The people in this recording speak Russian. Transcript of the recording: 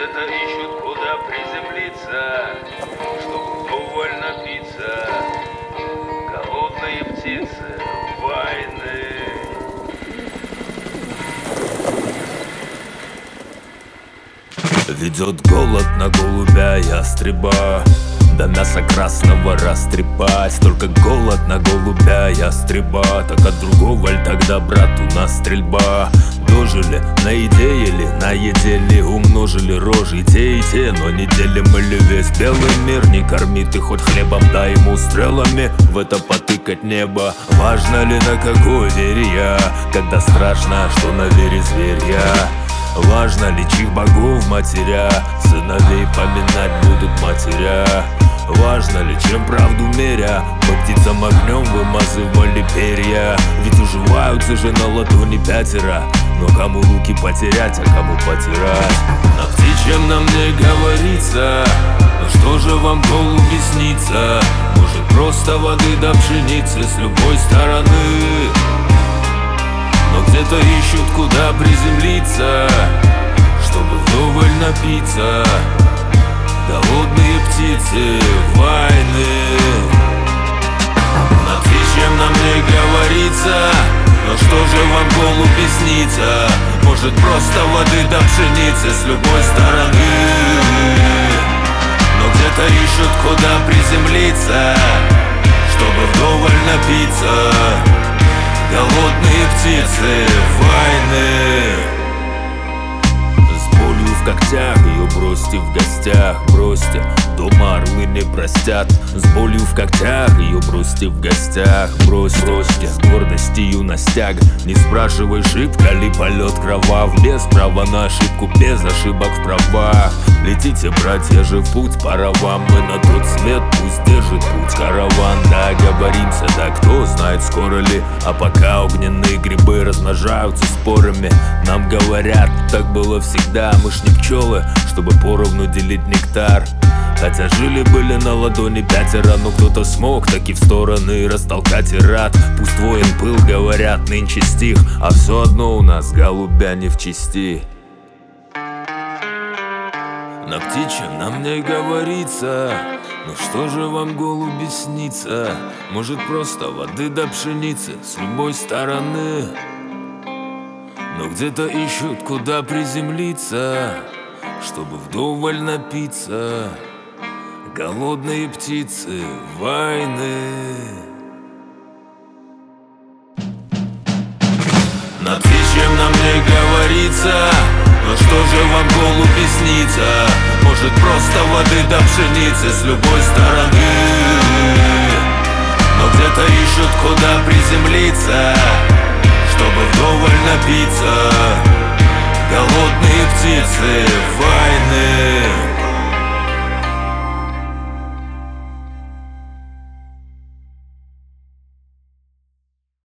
где-то ищут, куда приземлиться, чтобы вдоволь напиться. Голодные птицы войны. Ведет голод на голубя ястреба, до мяса красного растрепать. Только голод на голубя ястреба, так от другого ль тогда, брат, у нас стрельба? Дожили, на еде ели, на еде ли умножили рожи и те, но не делим мы ли весь белый мир? Не корми ты хоть хлебом, дай ему стрелами в это потыкать небо. Важно ли на какой вере я, когда страшно, что на вере зверья? Важно ли чьих богов матеря, сыновей поминать будут матеря? Важно ли, чем правду меря, по птицам огнем вымазывали перья? Ведь уживаются же на ладони пятеро, но кому руки потерять, а кому потирать? На птичьем нам не говорится, но что же вам голуби снится? Может просто воды до пшеницы с любой стороны? Но где-то ищут, куда приземлиться, чтобы вдоволь напиться. Голодные птицы войны. Над птичьем нам не говорится, но что же вам голуби снится? Может просто воды до пшеницы с любой стороны? Но где-то ищут, куда приземлиться, чтобы вдоволь напиться. Голодные птицы войны. С болью в когтях ее бросьте в гостях, бросьте. Дома орлы не простят. С болью в когтях ее бросьте в гостях, бросьте. С гордостью на стяг, не спрашивай, шибко ли полет крова. Без права на ошибку, без ошибок в правах. Летите, братья же, в путь пора вам. Мы на тот свет, пусть держит путь караван. Договоримся, да кто знает, скоро ли. А пока огненные грибы размножаются спорами, нам говорят, так было всегда. Мы ж не пчелы, чтобы поровну делить нектар. Хотя жили-были на ладони пятеро, но кто-то смог таки в стороны растолкать и рад. Пусть воин пыл, говорят, нынче стих, а все одно у нас голубя не в чести. На птичьем нам не говорится, ну что же вам голуби снится? Может просто воды до пшеницы с любой стороны? Но где-то ищут, куда приземлиться, чтобы вдоволь напиться. Голодные птицы войны. На птичьем нам не говорится, но что же вам голуби снится? Может просто воды до пшеницы с любой стороны? Но где-то ищут, куда приземлиться, чтобы вдоволь напиться. Голодные птицы войны.